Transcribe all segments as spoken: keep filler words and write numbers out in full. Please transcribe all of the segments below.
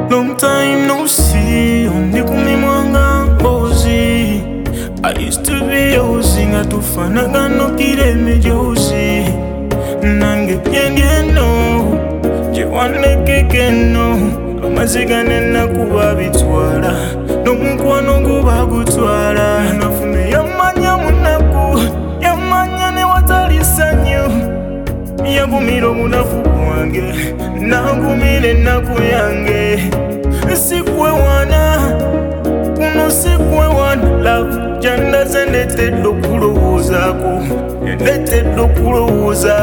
Long time no see, ondi kumimwanga mbozi. I used to be yours, nga tufanaga no kireme jozi. Nange yendieno, je wane kekeno. Amazigane nakuba bitwala, nomukwano guba gutwala. Nafune yamanya munaku, yamanya ne watali sanyu. Yagumira obunafu bwange, nagumira ennaku yange. Sikwe wana, kuno sikwe wana. Love jandaze ndetedde okulowoozaako, ndetedde okulowooza.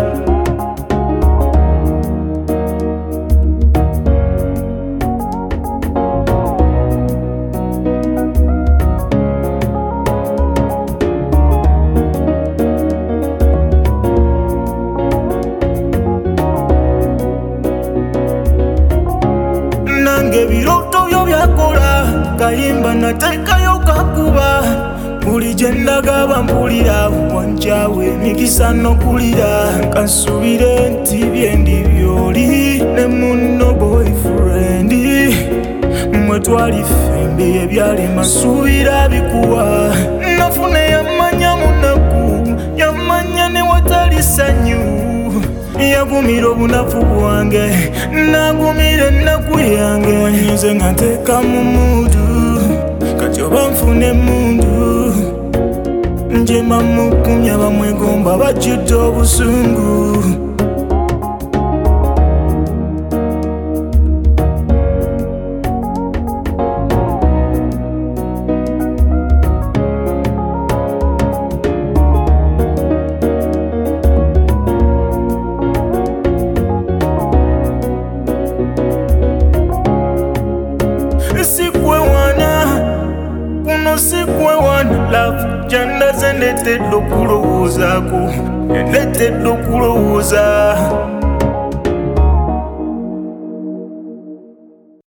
Ebiroto byo byakola, kayimba natekayo kakuba. Buli gye ndagaba mpulira, wanjawe emikisa n'okulira. Kansubire nti byendi byoli ne munno boyfriend. Mwe twali fembi ebyalema suubira bikuwa. Nafune yamanya munaku, yamanya ne watali sanyu. Yagumira obunafu bwange, nagumira ennaku yange. Wanyize nga nteeka mu mudu, kati oba nfune mundu. Njema mukumya bamwegomba bajjudde obusungu. Sikwe wana, kuno sikwe wana. Love jandaze ndetedde okulowoozaako, ndetedde okulowooza.